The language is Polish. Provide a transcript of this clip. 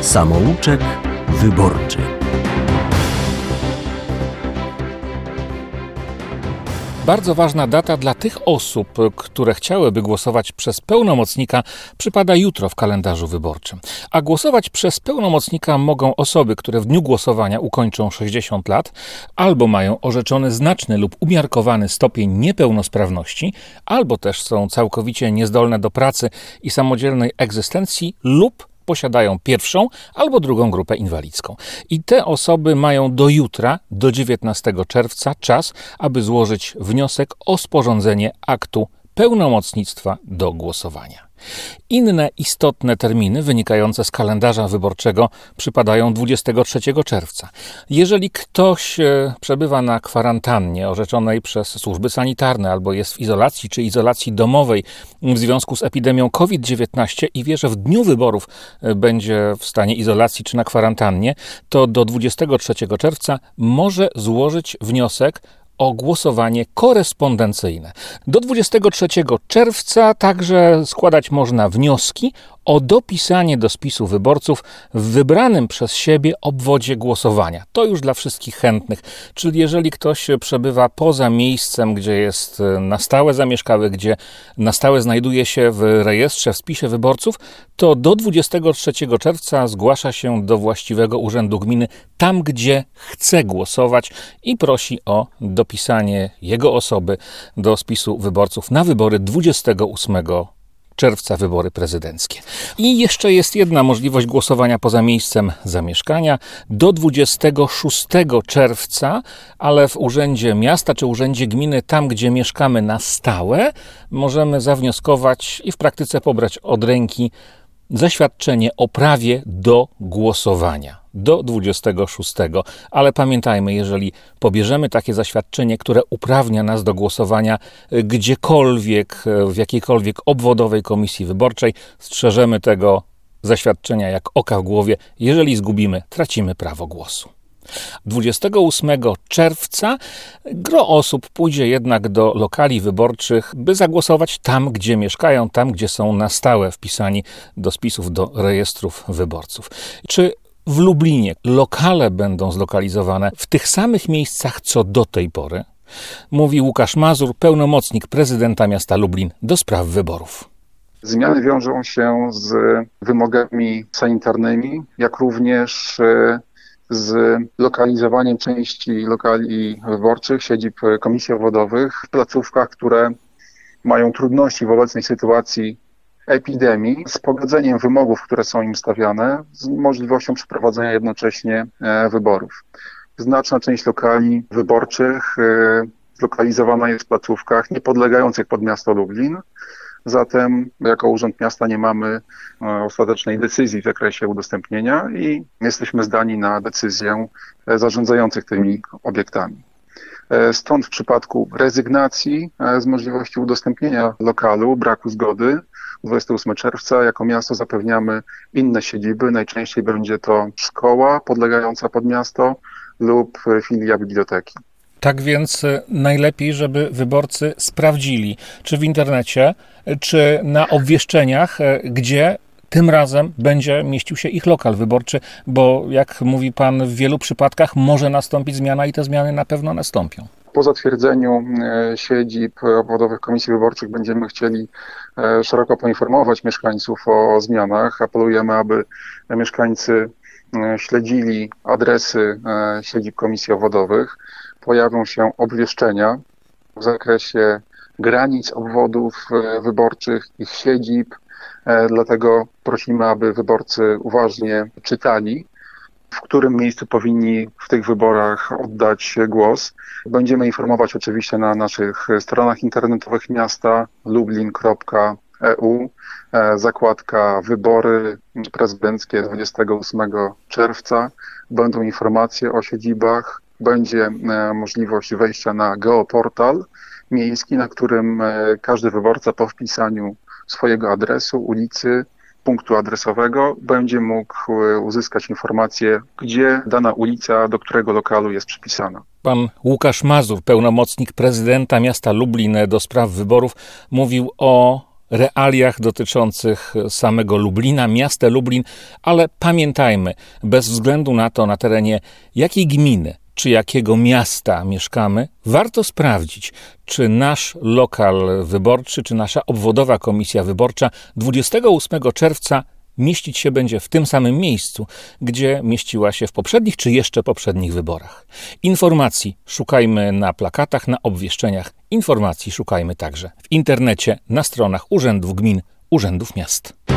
Samouczek wyborczy. Bardzo ważna data dla tych osób, które chciałyby głosować przez pełnomocnika, przypada jutro w kalendarzu wyborczym. A głosować przez pełnomocnika mogą osoby, które w dniu głosowania ukończą 60 lat, albo mają orzeczony znaczny lub umiarkowany stopień niepełnosprawności, albo też są całkowicie niezdolne do pracy i samodzielnej egzystencji, lub posiadają pierwszą albo drugą grupę inwalidzką. I te osoby mają do jutra, do 19 czerwca czas, aby złożyć wniosek o sporządzenie aktu pełnomocnictwa do głosowania. Inne istotne terminy wynikające z kalendarza wyborczego przypadają 23 czerwca. Jeżeli ktoś przebywa na kwarantannie orzeczonej przez służby sanitarne albo jest w izolacji czy izolacji domowej w związku z epidemią COVID-19 i wie, że w dniu wyborów będzie w stanie izolacji czy na kwarantannie, to do 23 czerwca może złożyć wniosek o głosowanie korespondencyjne. Do 23 czerwca także składać można wnioski o dopisanie do spisu wyborców w wybranym przez siebie obwodzie głosowania. To już dla wszystkich chętnych, czyli jeżeli ktoś przebywa poza miejscem, gdzie jest na stałe zamieszkały, gdzie na stałe znajduje się w rejestrze, w spisie wyborców, to do 23 czerwca zgłasza się do właściwego urzędu gminy tam, gdzie chce głosować i prosi o dopisanie jego osoby do spisu wyborców na wybory 28 czerwca, wybory prezydenckie. I jeszcze jest jedna możliwość głosowania poza miejscem zamieszkania. Do 26 czerwca, ale w urzędzie miasta czy urzędzie gminy, tam gdzie mieszkamy na stałe, możemy zawnioskować i w praktyce pobrać od ręki zaświadczenie o prawie do głosowania. Do 26. Ale pamiętajmy, jeżeli pobierzemy takie zaświadczenie, które uprawnia nas do głosowania gdziekolwiek, w jakiejkolwiek obwodowej komisji wyborczej, strzeżemy tego zaświadczenia jak oka w głowie. Jeżeli zgubimy, tracimy prawo głosu. 28 czerwca gro osób pójdzie jednak do lokali wyborczych, by zagłosować tam, gdzie mieszkają, tam, gdzie są na stałe wpisani do spisów, do rejestrów wyborców. Czy w Lublinie lokale będą zlokalizowane w tych samych miejscach, co do tej pory? Mówi Łukasz Mazur, pełnomocnik prezydenta miasta Lublin do spraw wyborów. Zmiany wiążą się z wymogami sanitarnymi, jak również z lokalizowaniem części lokali wyborczych, siedzib komisji obwodowych w placówkach, które mają trudności w obecnej sytuacji epidemii, z pogodzeniem wymogów, które są im stawiane, z możliwością przeprowadzenia jednocześnie wyborów. Znaczna część lokali wyborczych zlokalizowana jest w placówkach niepodlegających pod miasto Lublin. Zatem jako Urząd Miasta nie mamy ostatecznej decyzji w zakresie udostępnienia i jesteśmy zdani na decyzję zarządzających tymi obiektami. Stąd w przypadku rezygnacji z możliwości udostępnienia lokalu, braku zgody, 28 czerwca jako miasto zapewniamy inne siedziby. Najczęściej będzie to szkoła podlegająca pod miasto lub filia biblioteki. Tak więc najlepiej, żeby wyborcy sprawdzili, czy w internecie, czy na obwieszczeniach, gdzie tym razem będzie mieścił się ich lokal wyborczy, bo jak mówi pan, w wielu przypadkach może nastąpić zmiana i te zmiany na pewno nastąpią. Po zatwierdzeniu siedzib obwodowych komisji wyborczych będziemy chcieli szeroko poinformować mieszkańców o zmianach. Apelujemy, aby mieszkańcy śledzili adresy siedzib komisji obwodowych. Pojawią się obwieszczenia w zakresie granic obwodów wyborczych, ich siedzib. Dlatego prosimy, aby wyborcy uważnie czytali, w którym miejscu powinni w tych wyborach oddać głos. Będziemy informować oczywiście na naszych stronach internetowych miasta lublin.eu, zakładka wybory prezydenckie 28 czerwca. Będą informacje o siedzibach, będzie możliwość wejścia na geoportal miejski, na którym każdy wyborca po wpisaniu swojego adresu, ulicy, punktu adresowego będzie mógł uzyskać informację, gdzie dana ulica, do którego lokalu jest przypisana. Pan Łukasz Mazur, pełnomocnik prezydenta miasta Lublin do spraw wyborów, mówił o realiach dotyczących samego Lublina, miasta Lublin, ale pamiętajmy, bez względu na to, na terenie jakiej gminy czy jakiego miasta mieszkamy, warto sprawdzić, czy nasz lokal wyborczy, czy nasza obwodowa komisja wyborcza 28 czerwca mieścić się będzie w tym samym miejscu, gdzie mieściła się w poprzednich czy jeszcze poprzednich wyborach. Informacji szukajmy na plakatach, na obwieszczeniach. Informacji szukajmy także w internecie, na stronach urzędów gmin, urzędów miast.